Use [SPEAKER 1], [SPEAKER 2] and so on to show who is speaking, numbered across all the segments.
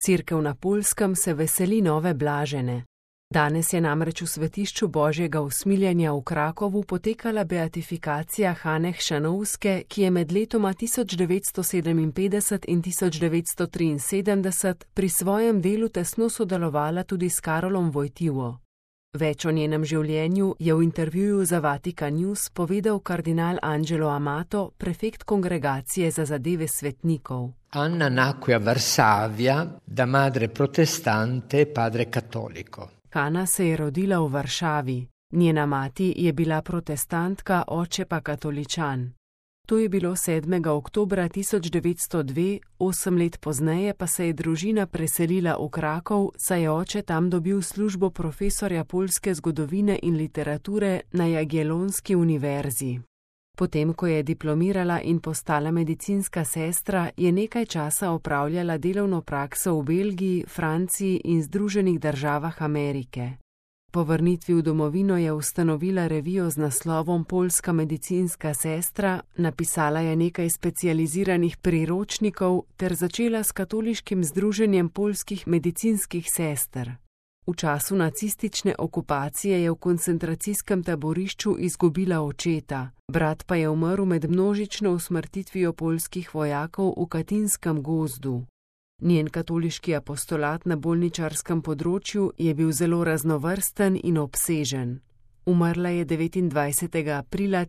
[SPEAKER 1] Cerkev na Poljskem se veseli nove blažene. Danes je namreč v svetišču Božjega usmiljenja v Krakovu potekala beatifikacija Hane Chrzanowske, ki je med letoma 1957 in 1973 pri svojem delu tesno sodelovala tudi s Karolom Wojtyło. Več o njenem življenju je v intervjuju za Vatican News povedal kardinal Angelo Amato, prefekt kongregacije za zadeve svetnikov.
[SPEAKER 2] Anna nacque a Varsavia da madre protestante e padre cattolico.
[SPEAKER 1] Hana se je rodila v Varšavi. Njena mati je bila protestantka, oče pa katoličan. To je bilo 7. oktobra 1902, 8 let pozneje pa se je družina preselila v Krakov, saj je oče tam dobil službo profesorja poljske zgodovine in literature na Jagiellonski univerzi. Potem, ko je diplomirala in postala medicinska sestra, je nekaj časa opravljala delovno prakso v Belgiji, Franciji in Združenih državah Amerike. Po vrnitvi v domovino je ustanovila revijo z naslovom Poljska medicinska sestra, napisala je nekaj specializiranih priročnikov ter začela s katoliškim združenjem poljskih medicinskih sester. V času nacistične okupacije je v koncentracijskem taborišču izgubila očeta, brat pa je umrl med množično usmrtitvijo poljskih vojakov v Katinskem gozdu. Njen katoliški apostolat na bolničarskem področju je bil zelo raznovrsten in obsežen. Umrla je 29. aprila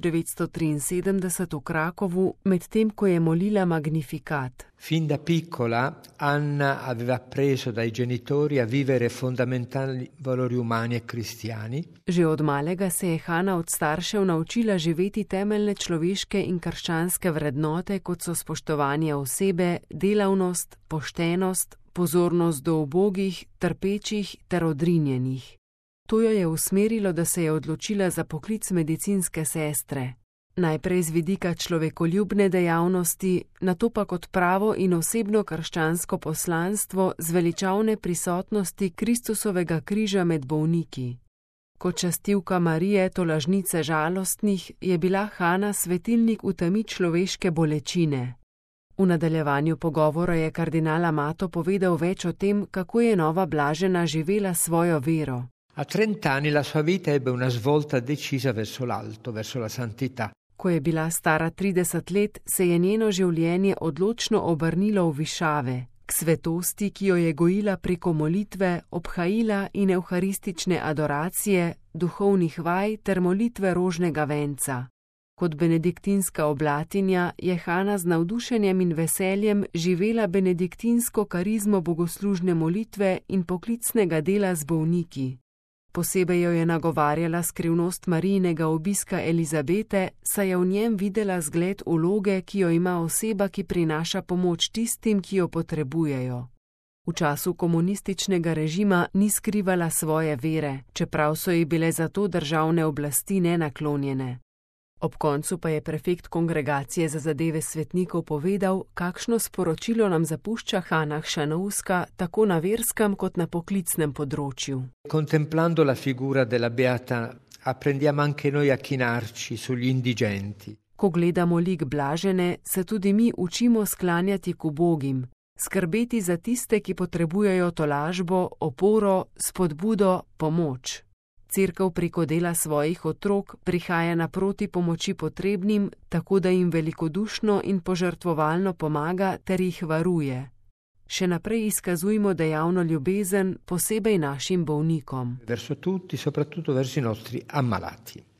[SPEAKER 1] 1973 v Krakovu, medtem ko je molila Magnificat.
[SPEAKER 2] Fin da piccola Anna aveva appreso dai genitori a vivere fondamentali valori umani e cristiani.
[SPEAKER 1] Že od malega se je Hana od staršev naučila živeti temeljne človeške in krščanske vrednote, kot so spoštovanje osebe, delavnost, poštenost, pozornost do ubogih, trpečih ter odrinjenih. To jo je usmerilo, da se je odločila za poklic medicinske sestre. Najprej z vidika človekoljubne dejavnosti, nato pa kot pravo in osebno krščansko poslanstvo z veličavne prisotnosti Kristusovega križa med bolniki. Kot častivka Marije, tolažnice žalostnih, je bila Hana svetilnik v temi človeške bolečine. V nadaljevanju pogovora je kardinal Amato povedal več o tem, kako je nova blažena živela svojo vero.
[SPEAKER 2] A 30 anni la sua vita ebbe una svolta decisa verso l'alto, verso la santità.
[SPEAKER 1] Ko je bila stara 30 let, se je njeno življenje odločno obrnilo v višave, k svetosti, ki jo je gojila preko molitve, obhajila in evharistične adoracije, duhovnih vaj ter molitve rožnega venca. Kot benediktinska oblatinja je Hana z navdušenjem in veseljem živela benediktinsko karizmo bogoslužne molitve in poklicnega dela z bolniki. Posebej jo je nagovarjala skrivnost Marijinega obiska Elizabete, saj je v njem videla zgled vloge, ki jo ima oseba, ki prinaša pomoč tistim, ki jo potrebujejo. V času komunističnega režima ni skrivala svoje vere, čeprav so ji bile za to državne oblasti nenaklonjene. Ob koncu pa je prefekt kongregacije za zadeve svetnikov povedal, kakšno sporočilo nam zapušča Hana Chrzanowska tako na verskem kot na poklicnem področju.
[SPEAKER 2] Contemplando la figura della beata, apprendiamo anche noi a chinarci sugli indigenti.
[SPEAKER 1] Ko gledamo lik blažene, se tudi mi učimo sklanjati k ubogim, skrbeti za tiste, ki potrebujejo tolažbo, oporo, spodbudo, pomoč. Cerkev preko dela svojih otrok prihaja naproti pomoči potrebnim, tako da jim velikodušno in požrtvovalno pomaga ter jih varuje. Še naprej izkazujmo dejavno ljubezen, posebej našim bolnikom.
[SPEAKER 2] Verso tutti, soprattutto verso i nostri ammalati.